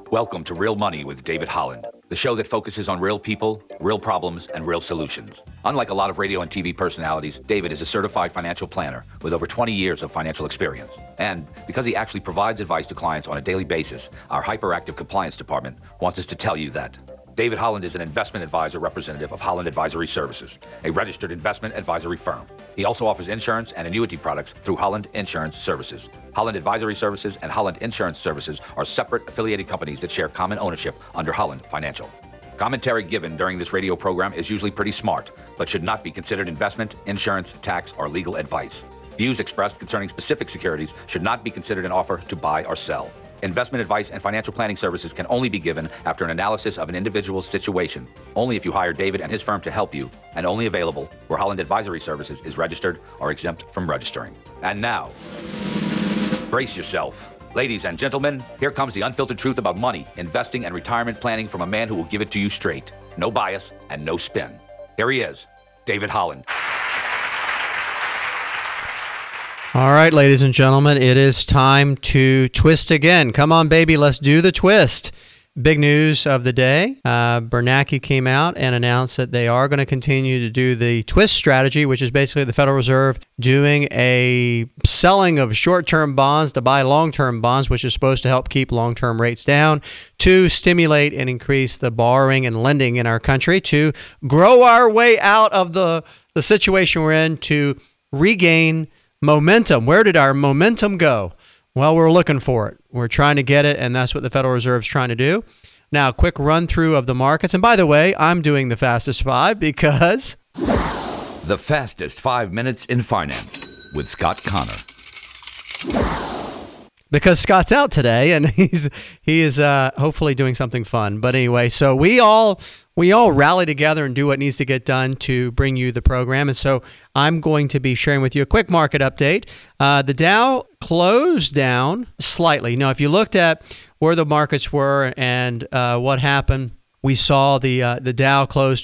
Welcome to Real Money with David Holland, the show that focuses on real people, real problems, and real solutions. Unlike a lot of radio and TV personalities, David is a certified financial planner with over 20 years of financial experience. And because he actually provides advice to clients on a daily basis, our hyperactive compliance department wants us to tell you that David Holland is an investment advisor representative of Holland Advisory Services, a registered investment advisory firm. He also offers insurance and annuity products through Holland Insurance Services. Holland Advisory Services and Holland Insurance Services are separate affiliated companies that share common ownership under Holland Financial. Commentary given during this radio program is usually pretty smart, but should not be considered investment, insurance, tax, or legal advice. Views expressed concerning specific securities should not be considered an offer to buy or sell. Investment advice and financial planning services can only be given after an analysis of an individual's situation, only if you hire David and his firm to help you, and only available where Holland Advisory Services is registered or exempt from registering. And now, brace yourself. Ladies and gentlemen, here comes the unfiltered truth about money, investing, and retirement planning from a man who will give it to you straight. No bias and no spin. Here he is, David Holland. All right, ladies and gentlemen, it is time to twist again. Come on, baby, let's do the twist. Big news of the day. Bernanke came out and announced that they are going to continue to do the twist strategy, which is basically the Federal Reserve doing a selling of short-term bonds to buy long-term bonds, which is supposed to help keep long-term rates down, to stimulate and increase the borrowing and lending in our country, to grow our way out of the situation we're in, to regain momentum. Where did our momentum go? Well, we're looking for it. We're trying to get it, and that's what the Federal Reserve is trying to do. Now, quick run through of the markets. And by the way, I'm doing the fastest five because... The fastest 5 minutes in finance with Scott Connor. Because Scott's out today, and he is hopefully doing something fun. But anyway, so we all rally together and do what needs to get done to bring you the program. And so I'm going to be sharing with you a quick market update. The Dow closed down slightly. Now, if you looked at where the markets were and what happened, we saw the Dow close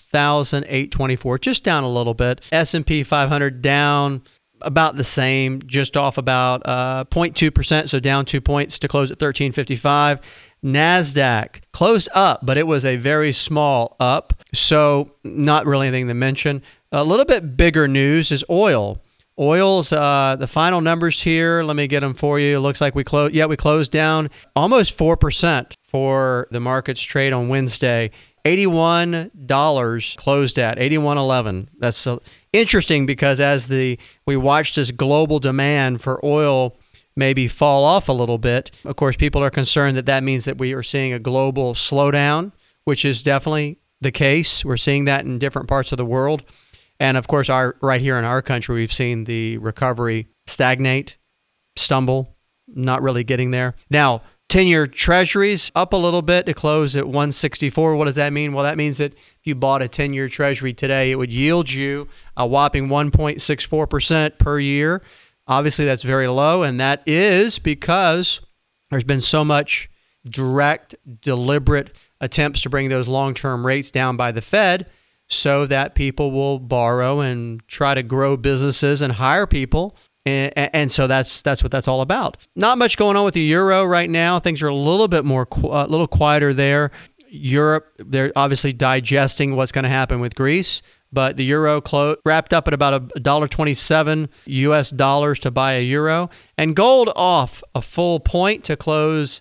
12,824, just down a little bit. S&P 500 down about the same, just off about 0.2%, so down 2 points to close at 1355. NASDAQ closed up, but it was a very small up, so not really anything to mention. A little bit bigger news is oil. Oil's the final numbers here. Let me get them for you. It looks like we closed down almost 4% for the markets trade on Wednesday. $81 closed at, $81.11. That's interesting because as we watch this global demand for oil maybe fall off a little bit, of course, people are concerned that means that we are seeing a global slowdown, which is definitely the case. We're seeing that in different parts of the world. And of course, right here in our country, we've seen the recovery stagnate, stumble, not really getting there. Now, 10-year treasuries up a little bit to close at 164. What does that mean? Well, that means that if you bought a 10-year treasury today, it would yield you a whopping 1.64% per year. Obviously, that's very low, and that is because there's been so much direct, deliberate attempts to bring those long-term rates down by the Fed so that people will borrow and try to grow businesses and hire people. And so that's what that's all about. Not much going on with the euro right now. Things are a little bit more, a little quieter there. Europe, they're obviously digesting what's going to happen with Greece. But the euro wrapped up at about $1.27 US dollars to buy a euro. And gold off a full point to close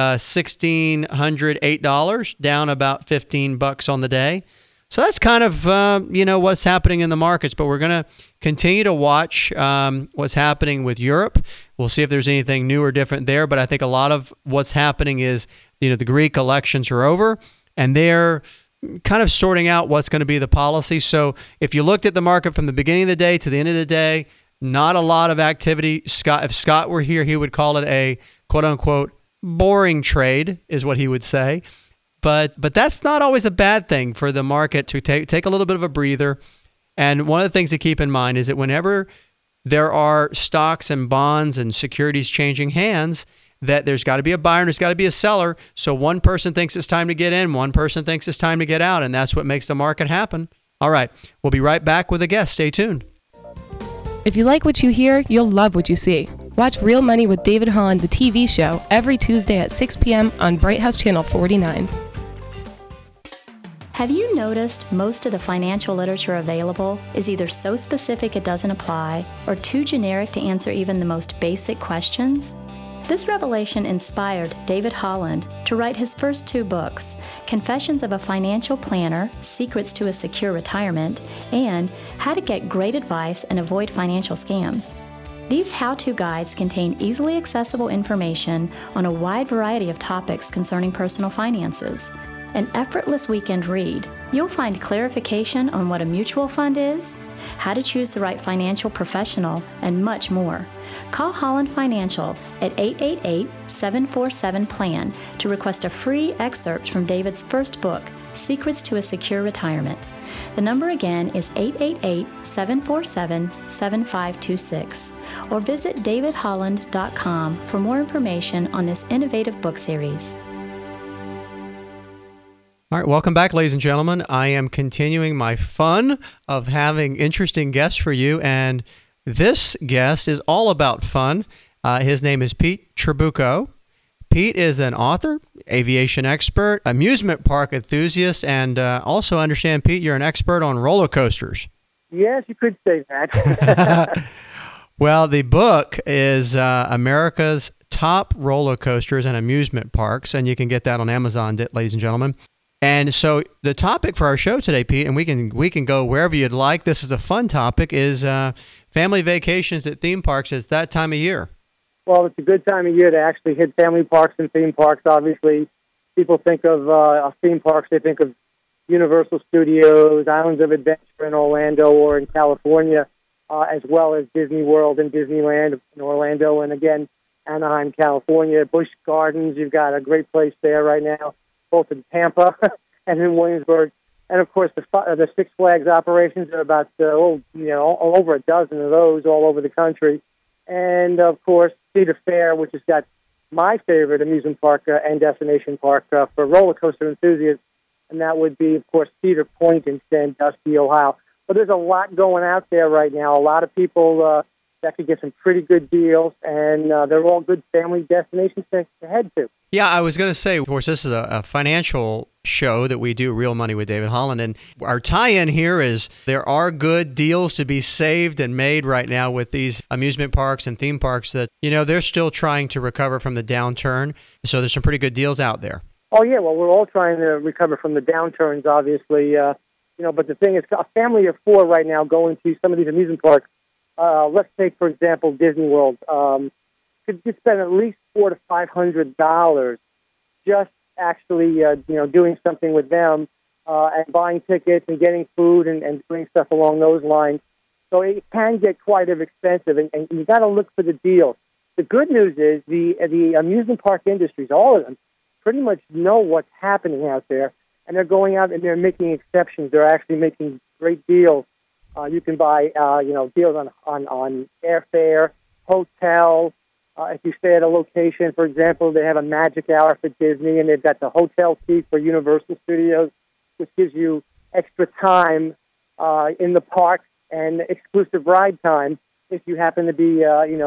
$1,608, down about $15 on the day. So that's kind of, what's happening in the markets, but we're going to continue to watch what's happening with Europe. We'll see if there's anything new or different there, but I think a lot of what's happening is, the Greek elections are over, and they're kind of sorting out what's going to be the policy. So if you looked at the market from the beginning of the day to the end of the day, not a lot of activity. If Scott were here, he would call it a quote-unquote boring trade, is what he would say. But that's not always a bad thing for the market to take a little bit of a breather. And one of the things to keep in mind is that whenever there are stocks and bonds and securities changing hands, that there's got to be a buyer and there's got to be a seller. So one person thinks it's time to get in, one person thinks it's time to get out, and that's what makes the market happen. All right, we'll be right back with a guest. Stay tuned. If you like what you hear, you'll love what you see. Watch Real Money with David Holland, the TV show, every Tuesday at 6 p.m. on Bright House Channel 49. Have you noticed most of the financial literature available is either so specific it doesn't apply or too generic to answer even the most basic questions? This revelation inspired David Holland to write his first 2 books, Confessions of a Financial Planner, Secrets to a Secure Retirement, and How to Get Great Advice and Avoid Financial Scams. These how-to guides contain easily accessible information on a wide variety of topics concerning personal finances. An effortless weekend read, you'll find clarification on what a mutual fund is, how to choose the right financial professional, and much more. Call Holland Financial at 888-747-PLAN to request a free excerpt from David's first book, Secrets to a Secure Retirement. The number again is 888-747-7526, or visit davidholland.com for more information on this innovative book series. All right, welcome back, ladies and gentlemen. I am continuing my fun of having interesting guests for you, and this guest is all about fun. His name is Pete Trabucco. Pete is an author, aviation expert, amusement park enthusiast, and also understand, Pete, you're an expert on roller coasters. Yes, you could say that. Well, the book is America's Top Roller Coasters and Amusement Parks, and you can get that on Amazon, ladies and gentlemen. And so the topic for our show today, Pete, and we can go wherever you'd like. This is a fun topic, is family vacations at theme parks. It's that time of year. Well, it's a good time of year to actually hit family parks and theme parks. Obviously, people think of theme parks, they think of Universal Studios, Islands of Adventure in Orlando or in California, as well as Disney World and Disneyland in Orlando, and again, Anaheim, California. Busch Gardens, you've got a great place there right now, both in Tampa and in Williamsburg. And, of course, the Six Flags operations are about, over a dozen of those all over the country. And, of course, Cedar Fair, which has got my favorite amusement park and destination park for roller coaster enthusiasts, and that would be, of course, Cedar Point in Sandusky, Ohio. But there's a lot going out there right now. A lot of people that could get some pretty good deals, and they're all good family destinations to head to. Yeah, I was going to say, of course, this is a financial show that we do, Real Money with David Holland, and our tie-in here is there are good deals to be saved and made right now with these amusement parks and theme parks that, they're still trying to recover from the downturn, so there's some pretty good deals out there. Oh, yeah, well, we're all trying to recover from the downturns, obviously, but the thing is, a family of 4 right now going to some of these amusement parks. Let's take, for example, Disney World. Could spend at least $400 to $500 just actually, doing something with them and buying tickets and getting food and doing stuff along those lines. So it can get quite expensive, and you've got to look for the deals. The good news is the amusement park industries, all of them, pretty much know what's happening out there, and they're going out and they're making exceptions. They're actually making great deals. You can buy, deals on airfare, hotel. If you stay at a location, for example, they have a magic hour for Disney, and they've got the hotel fee for Universal Studios, which gives you extra time in the park and exclusive ride time if you happen to be,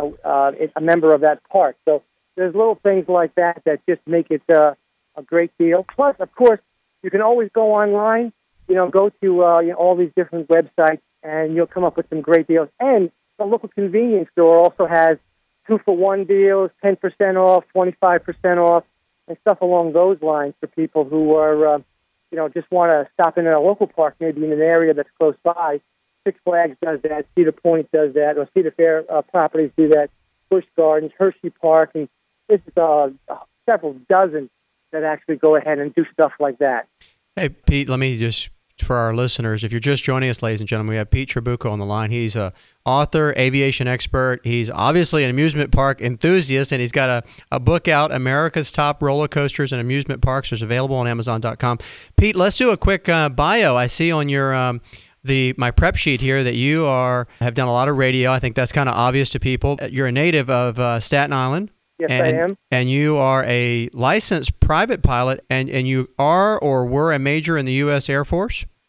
a member of that park. So there's little things like that just make it a great deal. Plus, of course, you can always go online, go to all these different websites, and you'll come up with some great deals. And the local convenience store also has 2-for-1 deals, 10% off, 25% off, and stuff along those lines for people who are, just want to stop in at a local park, maybe in an area that's close by. Six Flags does that, Cedar Point does that, or Cedar Fair properties do that, Busch Gardens, Hershey Park, and it's several dozen that actually go ahead and do stuff like that. Hey, Pete, let me just, for our listeners, if you're just joining us, ladies and gentlemen, we have Pete Trabucco on the line. He's an author, aviation expert. He's obviously an amusement park enthusiast, and he's got a book out, America's Top Roller Coasters and Amusement Parks. It's available on Amazon.com. Pete, let's do a quick bio. I see on your my prep sheet here that you have done a lot of radio. I think that's kind of obvious to people. You're a native of Staten Island. Yes, I am. And you are a licensed private pilot, and you are or were a major in the U.S. Air Force?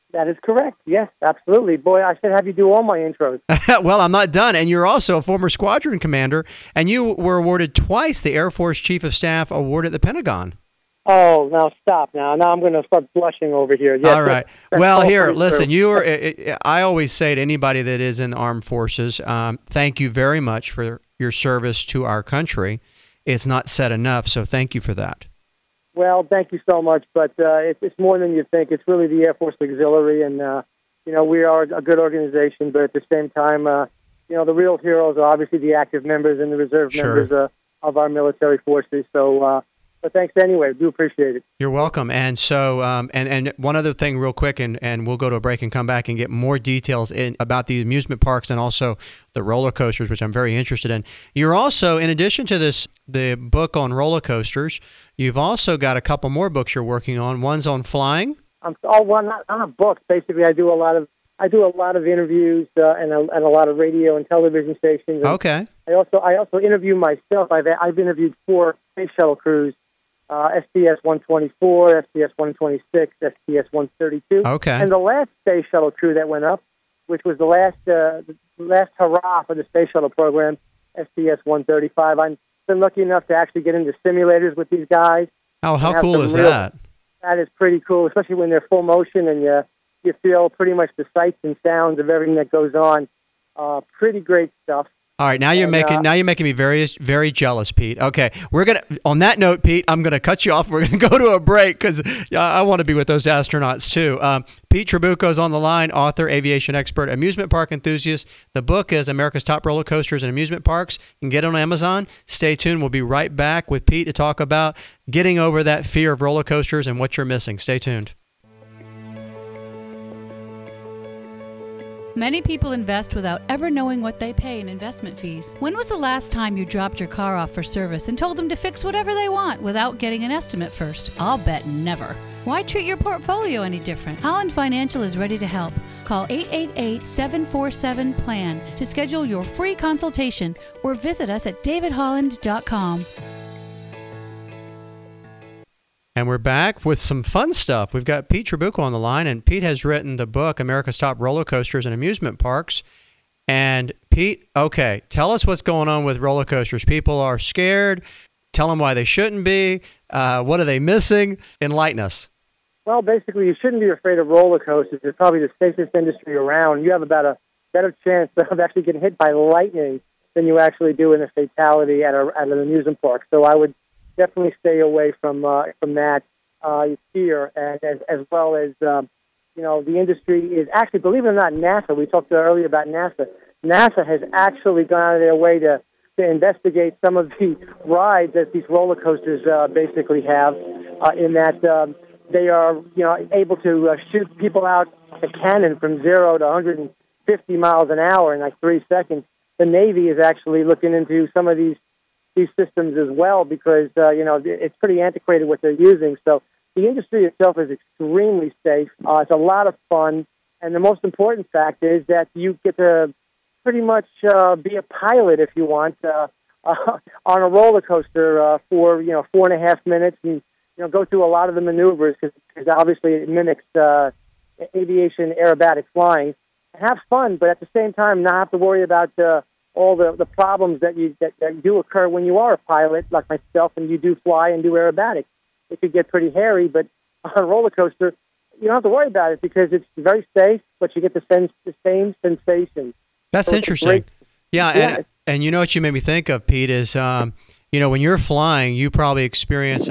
That is correct. Yes, absolutely. Boy, I should have you do all my intros. Well, I'm not done. And you're also a former squadron commander, and you were awarded twice the Air Force Chief of Staff Award at the Pentagon. Oh, now stop now. Now I'm going to start blushing over here. Yes, all right. Well, here, listen, true. you are. I always say to anybody that is in the armed forces, thank you very much for your service to our country. It's not said enough, so thank you for that. Well, thank you so much, but it's more than you think. It's really the Air Force Auxiliary, and we are a good organization, but at the same time, the real heroes are obviously the active members and the reserve members of our military forces. So, but thanks anyway. Do appreciate it. You're welcome. And so, and one other thing real quick, and we'll go to a break and come back and get more details about the amusement parks and also the roller coasters, which I'm very interested in. You're also, in addition to the book on roller coasters, you've also got a couple more books you're working on. One's on flying. Not on a book. Basically, I do a lot of interviews and a lot of radio and television stations. And okay. I also interview myself. I've interviewed 4 space shuttle crews. STS-124, STS-126, STS-132. Okay. And the last space shuttle crew that went up, which was the last hurrah for the space shuttle program, STS-135. I've been lucky enough to actually get into simulators with these guys. Oh, how cool is that? That is pretty cool, especially when they're full motion and you feel pretty much the sights and sounds of everything that goes on. Pretty great stuff. All right, now you're making me very, very jealous, Pete. Okay, on that note, Pete, I'm gonna cut you off. We're gonna go to a break because I want to be with those astronauts too. Pete Trabucco's on the line, author, aviation expert, amusement park enthusiast. The book is America's Top Roller Coasters and Amusement Parks. You can get it on Amazon. Stay tuned. We'll be right back with Pete to talk about getting over that fear of roller coasters and what you're missing. Stay tuned. Many people invest without ever knowing what they pay in investment fees. When was the last time you dropped your car off for service and told them to fix whatever they want without getting an estimate first? I'll bet never. Why treat your portfolio any different? Holland Financial is ready to help. Call 888-747-PLAN to schedule your free consultation or visit us at davidholland.com. And we're back with some fun stuff. We've got Pete Trabucco on the line, and Pete has written the book, America's Top Roller Coasters and Amusement Parks. And Pete, okay, tell us what's going on with roller coasters. People are scared. Tell them why they shouldn't be. What are they missing? Enlighten us. Well, basically, you shouldn't be afraid of roller coasters. It's probably the safest industry around. You have about a better chance of actually getting hit by lightning than you actually do in a fatality at an amusement park. So I would definitely stay away from that fear, and as well as the industry is actually, believe it or not, NASA. We talked earlier about NASA. NASA has actually gone out of their way to investigate some of the rides that these roller coasters basically have. In that they are able to shoot people out a cannon from 0 to 150 miles an hour in like 3 seconds. The Navy is actually looking into some of these systems as well because, it's pretty antiquated what they're using. So the industry itself is extremely safe. It's a lot of fun. And the most important fact is that you get to pretty much be a pilot if you want on a roller coaster for, 4.5 minutes and, go through a lot of the maneuvers because obviously it mimics aviation aerobatic flying. Have fun, but at the same time not have to worry about all the problems that do occur when you are a pilot, like myself, and you do fly and do aerobatics. It could get pretty hairy, but on a roller coaster, you don't have to worry about it because it's very safe, but you get the same sensation. That's interesting. And you know what you made me think of, Pete, is, when you're flying, you probably experience,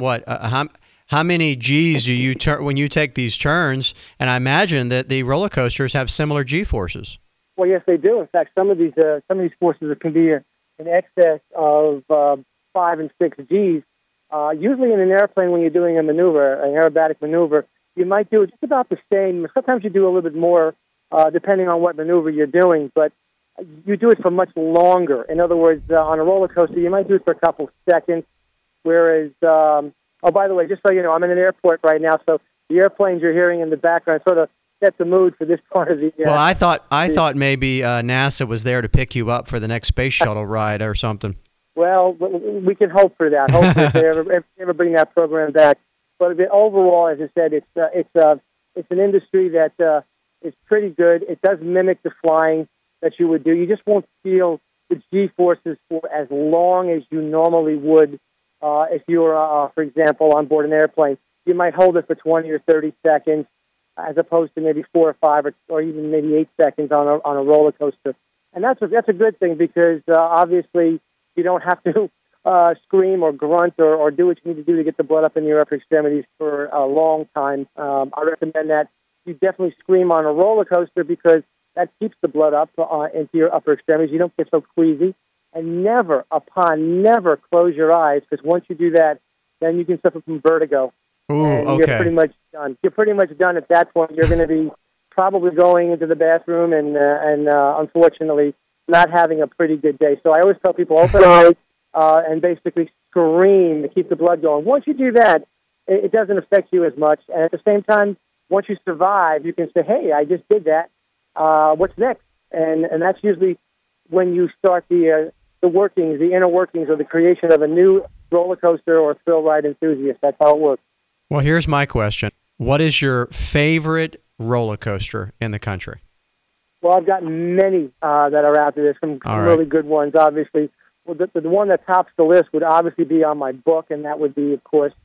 how many G's do you when you take these turns? And I imagine that the roller coasters have similar G forces. Well, yes, they do. In fact, some of these forces can be in excess of 5 and 6 Gs. Usually in an airplane, when you're doing a maneuver, an aerobatic maneuver, you might do just about the same. Sometimes you do a little bit more, depending on what maneuver you're doing, but you do it for much longer. In other words, on a roller coaster, you might do it for a couple seconds, whereas, by the way, just so you know, I'm in an airport right now, so the airplanes you're hearing in the background sort of set the mood for this part of the. Well, I thought maybe NASA was there to pick you up for the next space shuttle ride or something. Well, we can hope for that. Hopefully, if they ever bring that program back. But overall, as I said, it's It's an industry that is pretty good. It does mimic the flying that you would do. You just won't feel the G-forces for as long as you normally would if you were, for example, on board an airplane. You might hold it for 20 or 30 seconds as opposed to maybe 4 or 5 or even maybe 8 seconds on a roller coaster. And that's a good thing because obviously you don't have to scream or grunt or do what you need to do to get the blood up in your upper extremities for a long time. I recommend that you definitely scream on a roller coaster because that keeps the blood up into your upper extremities. You don't get so queasy. And never close your eyes because once you do that, then you can suffer from vertigo. Ooh, and okay. You're pretty much done. You're pretty much done at that point. You're going to be probably going into the bathroom and unfortunately not having a pretty good day. So I always tell people open eyes and basically scream to keep the blood going. Once you do that, it doesn't affect you as much. And at the same time, once you survive, you can say, hey, I just did that. What's next? And that's usually when you start the workings, the inner workings of the creation of a new roller coaster or thrill ride enthusiast. That's how it works. Well, here's my question. What is your favorite roller coaster in the country? Well, I've got many that are out there. There's some really good ones, obviously. Well, the one that tops the list would obviously be on my book, and that would be, of course,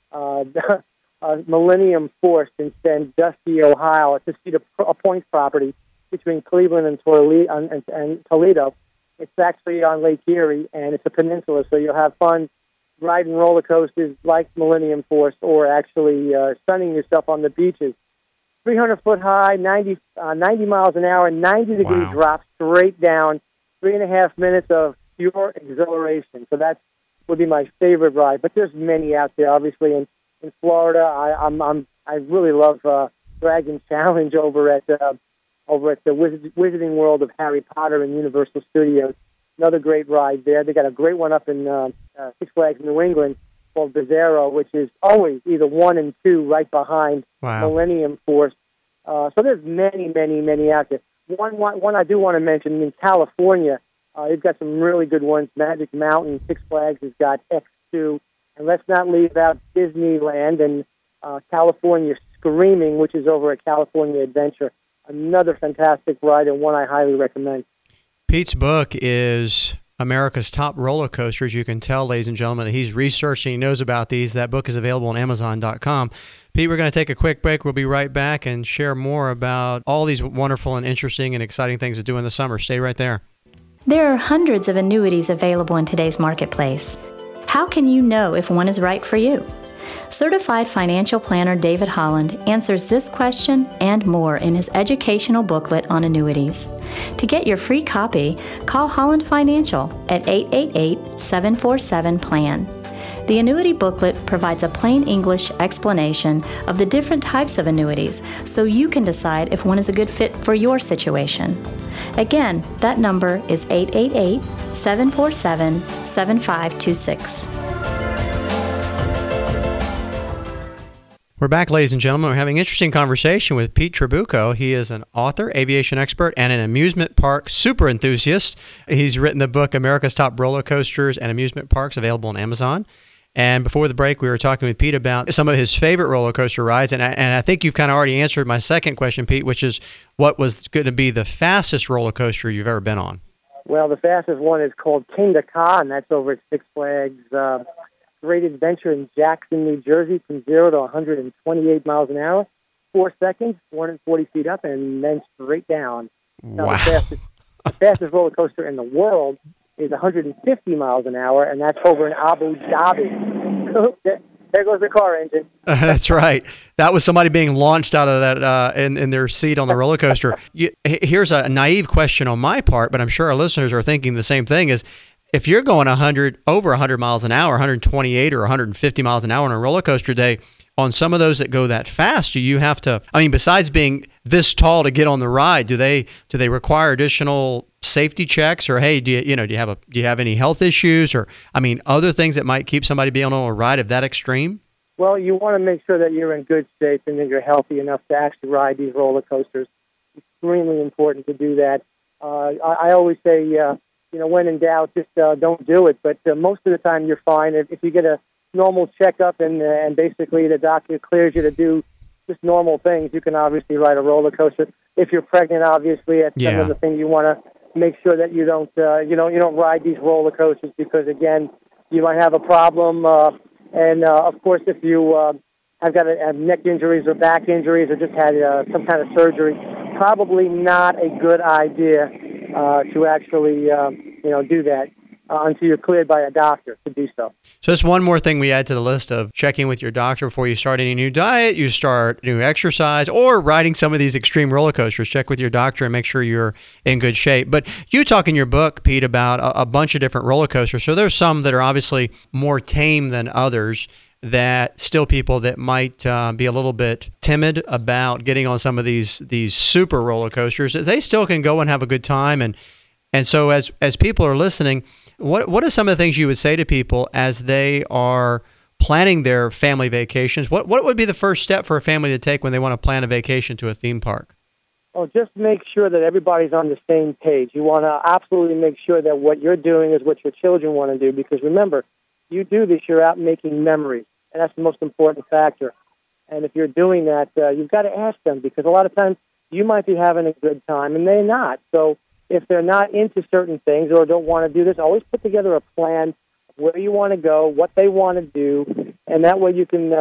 Millennium Force in Sandusky, Ohio. It's a Cedar Point property between Cleveland and Toledo. It's actually on Lake Erie, and it's a peninsula, so you'll have fun riding roller coasters like Millennium Force or actually sunning yourself on the beaches. 300-foot high, 90 miles an hour, 90-degree drop straight down, 3.5 minutes of pure exhilaration. So that would be my favorite ride. But there's many out there. Obviously, in Florida, I really love Dragon Challenge over at the Wizarding World of Harry Potter and Universal Studios. Another great ride there. They got a great one up in Six Flags New England called Bizarro, which is always either 1 and 2 right behind Millennium Force. So there's many out there. One I do want to mention in California, they've got some really good ones. Magic Mountain, Six Flags has got X2. And let's not leave out Disneyland and California Screaming, which is over at California Adventure. Another fantastic ride and one I highly recommend. Pete's book is America's Top Roller Coasters. You can tell, ladies and gentlemen, that he's researching, he knows about these. That book is available on Amazon.com. Pete, we're going to take a quick break. We'll be right back and share more about all these wonderful and interesting and exciting things to do in the summer. Stay right there. There are hundreds of annuities available in today's marketplace. How can you know if one is right for you? Certified financial planner David Holland answers this question and more in his educational booklet on annuities. To get your free copy, call Holland Financial at 888-747-PLAN. The annuity booklet provides a plain English explanation of the different types of annuities so you can decide if one is a good fit for your situation. Again, that number is 888-747-7526. We're back, ladies and gentlemen. We're having an interesting conversation with Pete Trabucco. He is an author, aviation expert, and an amusement park super enthusiast. He's written the book America's Top Roller Coasters and Amusement Parks, available on Amazon. And before the break, we were talking with Pete about some of his favorite roller coaster rides. And I think you've kind of already answered my second question, Pete, which is what was going to be the fastest roller coaster you've ever been on? Well, the fastest one is called Kingda Ka, and that's over at Six Flags Great Adventure in Jackson, New Jersey, from 0 to 128 miles an hour, 4 seconds, 440 feet up, and then straight down. Now, wow. The fastest roller coaster in the world is 150 miles an hour, and that's over in Abu Dhabi. There goes the car engine. That's right. That was somebody being launched out of that in their seat on the roller coaster. Here's a naive question on my part, but I'm sure our listeners are thinking the same thing, is if you're going over 100 miles an hour, 128 or 150 miles an hour on a roller coaster day, on some of those that go that fast, do you have to, I mean, besides being this tall to get on the ride, do they require additional safety checks, or hey, do you have any health issues, or I mean, other things that might keep somebody being on a ride of that extreme? Well, you want to make sure that you're in good shape and that you're healthy enough to actually ride these roller coasters. It's extremely important to do that. I always say, when in doubt, just don't do it. But most of the time, you're fine. If you get a normal checkup and basically the doctor clears you to do just normal things, you can obviously ride a roller coaster. If you're pregnant, obviously, that's some of the things you want to make sure that you don't ride these roller coasters because, again, you might have a problem. Of course, if you have got neck injuries or back injuries or just had some kind of surgery, probably not a good idea to actually do that until you're cleared by a doctor to do so. So that's one more thing we add to the list of checking with your doctor before you start any new diet, you start new exercise, or riding some of these extreme roller coasters. Check with your doctor and make sure you're in good shape. But you talk in your book, Pete, about a bunch of different roller coasters. So there's some that are obviously more tame than others, that still people that might be a little bit timid about getting on some of these super roller coasters, they still can go and have a good time. And so as people are listening, what are some of the things you would say to people as they are planning their family vacations? What would be the first step for a family to take when they want to plan a vacation to a theme park? Well, just make sure that everybody's on the same page. You want to absolutely make sure that what you're doing is what your children want to do, because remember, you do this, you're out making memories, and that's the most important factor. And if you're doing that, you've got to ask them, because a lot of times you might be having a good time and they're not. So if they're not into certain things or don't want to do this, always put together a plan of where you want to go, what they want to do, and that way you can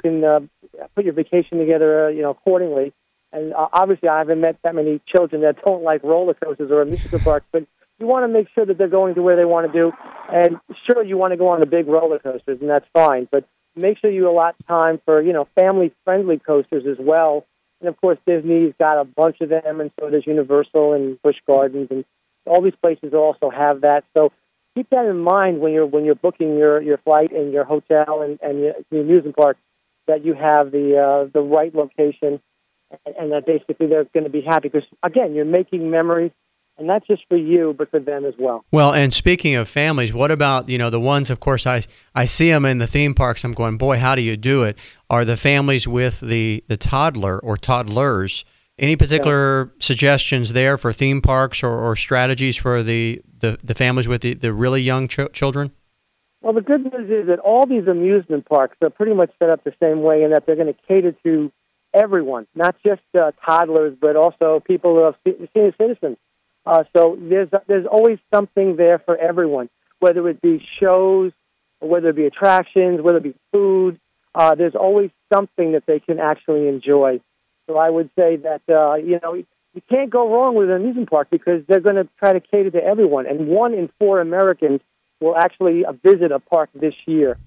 put your vacation together, accordingly. And obviously, I haven't met that many children that don't like roller coasters or amusement parks, but you want to make sure that they're going to where they want to do. And sure, you want to go on the big roller coasters, and that's fine, but make sure you allot time for family-friendly coasters as well. And, of course, Disney's got a bunch of them, and so does Universal and Busch Gardens, and all these places also have that. So keep that in mind when you're booking your flight and your hotel and the amusement park, that you have the right location and that basically they're going to be happy. Because, again, you're making memories, and not just for you, but for them as well. Well, and speaking of families, what about, the ones, of course, I see them in the theme parks, I'm going, boy, how do you do it? Are the families with the toddler or toddlers? Any particular suggestions there for theme parks or strategies for the families with the really young children? Well, the good news is that all these amusement parks are pretty much set up the same way, in that they're going to cater to everyone, not just toddlers, but also people who are senior citizens. So there's always something there for everyone, whether it be shows, or whether it be attractions, whether it be food. There's always something that they can actually enjoy. So I would say that, you can't go wrong with an amusement park, because they're going to try to cater to everyone. And 1 in 4 Americans will actually visit a park this year.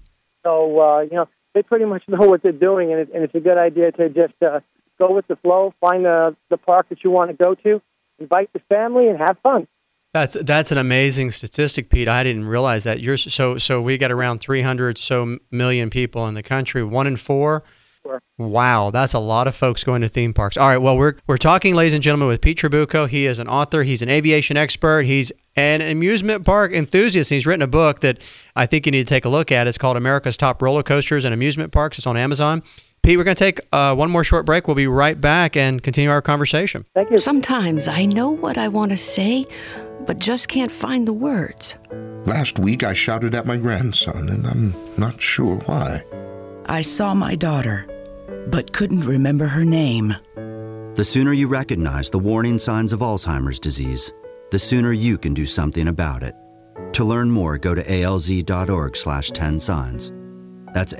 So, they pretty much know what they're doing, and it's a good idea to just go with the flow, find the park that you want to go to, invite the family, and have fun. That's an amazing statistic, Pete. I didn't realize that. So we got around 300 million people in the country. 1 in 4. Sure. Wow, that's a lot of folks going to theme parks. All right, well, we're talking, ladies and gentlemen, with Pete Trabucco. He is an author. He's an aviation expert. He's an amusement park enthusiast. He's written a book that I think you need to take a look at. It's called America's Top Roller Coasters and Amusement Parks. It's on Amazon. Pete, we're going to take one more short break. We'll be right back and continue our conversation. Thank you. Sometimes I know what I want to say, but just can't find the words. Last week I shouted at my grandson, and I'm not sure why. I saw my daughter, but couldn't remember her name. The sooner you recognize the warning signs of Alzheimer's disease, the sooner you can do something about it. To learn more, go to alz.org/10signs. That's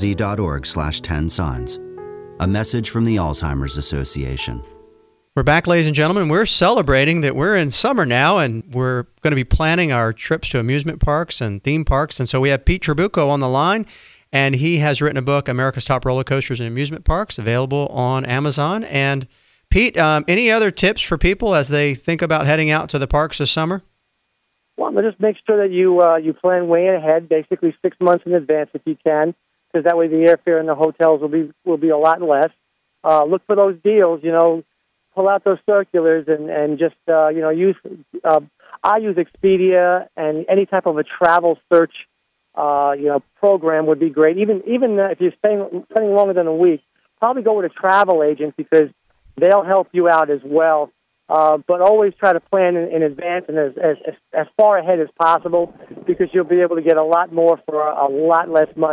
alz.org/10signs. A message from the Alzheimer's Association. We're back, ladies and gentlemen. We're celebrating that we're in summer now, and we're going to be planning our trips to amusement parks and theme parks. And so we have Pete Trabucco on the line, and he has written a book, America's Top Roller Coasters and Amusement Parks, available on Amazon. And Pete, any other tips for people as they think about heading out to the parks this summer? Well, just make sure that you plan way ahead, basically 6 months in advance if you can, because that way the airfare and the hotels will be a lot less. Look for those deals, pull out those circulars and just use. I use Expedia, and any type of a travel search program would be great. Even if you're spending longer than a week, probably go with a travel agent, because they'll help you out as well. But always try to plan in advance and as far ahead as possible, because you'll be able to get a lot more for a lot less money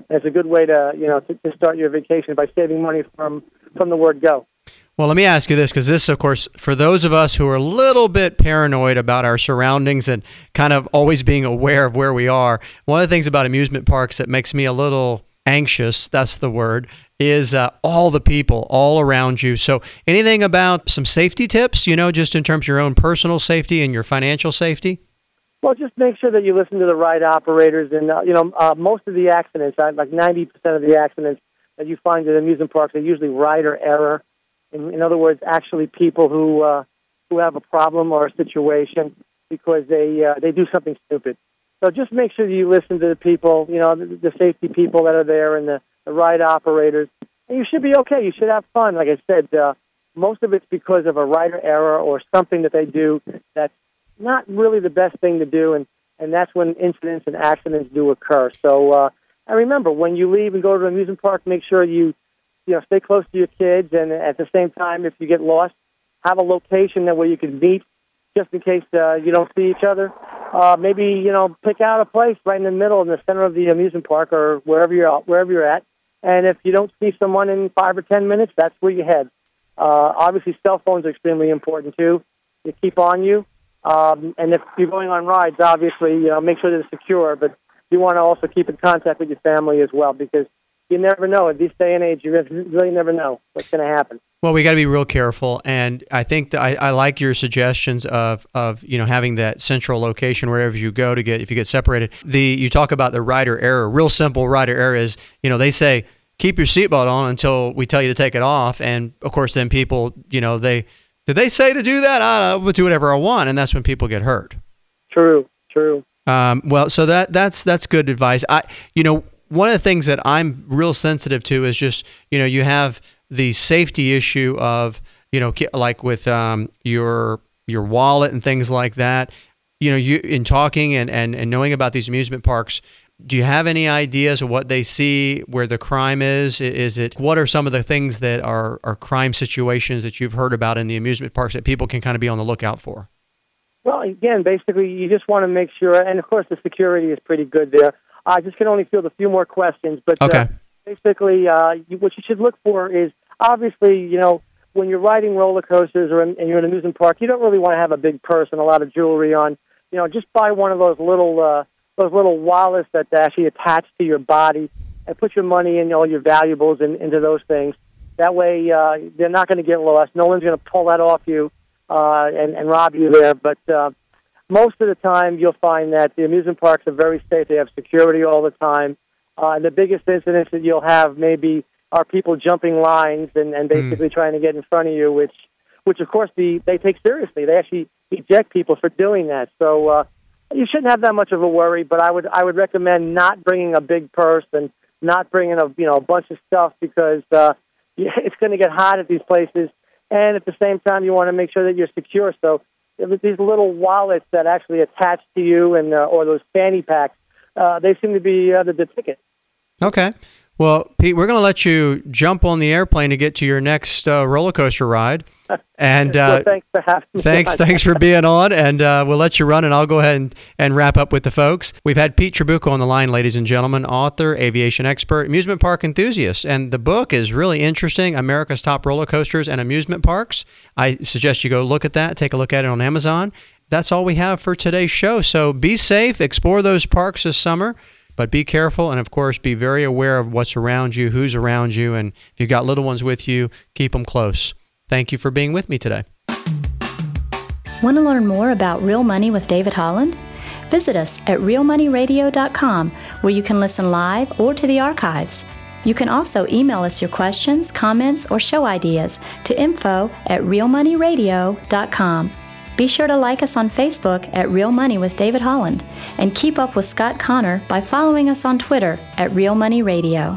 And it's a good way to, to start your vacation by saving money from the word go. Well, let me ask you this, because this, of course, for those of us who are a little bit paranoid about our surroundings and kind of always being aware of where we are, one of the things about amusement parks that makes me a little anxious, that's the word, is all the people all around you. So anything about some safety tips, just in terms of your own personal safety and your financial safety? Well, just make sure that you listen to the ride operators. And, most of the accidents, like 90% of the accidents that you find at amusement parks are usually rider error. In other words, actually people who have a problem or a situation because they do something stupid. So just make sure that you listen to the people, the safety people that are there and the ride operators. And you should be okay. You should have fun. Like I said, most of it's because of a rider error or something that they do that's not really the best thing to do, and that's when incidents and accidents do occur. So, and remember, when you leave and go to an amusement park, make sure you stay close to your kids, and at the same time, if you get lost, have a location where you can meet, just in case you don't see each other. Maybe pick out a place right in the middle, in the center of the amusement park, or wherever you're at. And if you don't see someone in 5 or 10 minutes, that's where you head. Obviously, cell phones are extremely important too. They keep on you, and if you're going on rides, obviously, make sure they're secure. But you want to also keep in contact with your family as well, because you never know. At this day and age, you really never know what's going to happen. Well, we got to be real careful, and I think that I like your suggestions of having that central location wherever you go if you get separated. You talk about the rider error. Real simple rider error is they say keep your seatbelt on until we tell you to take it off, and of course then people did they say to do that? I don't know, we'll do whatever I want, and that's when people get hurt. True. Well, so that's good advice. One of the things that I'm real sensitive to is just, you have the safety issue of, like with your wallet and things like that. You in talking and knowing about these amusement parks, do you have any ideas of what they see, where the crime is? What are some of the things that are crime situations that you've heard about in the amusement parks that people can kind of be on the lookout for? Well, again, basically, you just want to make sure, and of course the security is pretty good there. I just can only field a few more questions, but okay. Basically, what you should look for is, obviously, when you're riding roller coasters and you're in an amusement park, you don't really want to have a big purse and a lot of jewelry on. Just buy one of those little wallets that actually attach to your body and put your money and all your valuables into those things. That way, they're not going to get lost. No one's going to pull that off you and rob you there. But most of the time, you'll find that the amusement parks are very safe. They have security all the time. And the biggest incidents that you'll have maybe are people jumping lines and basically trying to get in front of you, which of course they take seriously. They actually eject people for doing that. So you shouldn't have that much of a worry. But I would recommend not bringing a big purse and not bringing a bunch of stuff, because it's going to get hot at these places. And at the same time, you want to make sure that you're secure. So these little wallets that actually attach to you, and or those fanny packs, they seem to be the ticket. Okay. Well, Pete, we're going to let you jump on the airplane to get to your next roller coaster ride. And thanks for having me. Thanks for being on, and we'll let you run, and I'll go ahead and wrap up with the folks. We've had Pete Trabucco on the line, ladies and gentlemen, author, aviation expert, amusement park enthusiast, and the book is really interesting, America's Top Roller Coasters and Amusement Parks. I suggest you go look at that, take a look at it on Amazon. That's all we have for today's show, so be safe, explore those parks this summer, but be careful, and of course, be very aware of what's around you, who's around you, and if you've got little ones with you, keep them close. Thank you for being with me today. Want to learn more about Real Money with David Holland? Visit us at realmoneyradio.com, where you can listen live or to the archives. You can also email us your questions, comments, or show ideas to info@realmoneyradio.com. Be sure to like us on Facebook at Real Money with David Holland, and keep up with Scott Connor by following us on Twitter at Real Money Radio.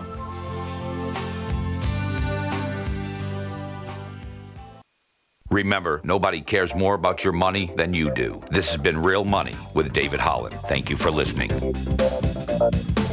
Remember, nobody cares more about your money than you do. This has been Real Money with David Holland. Thank you for listening.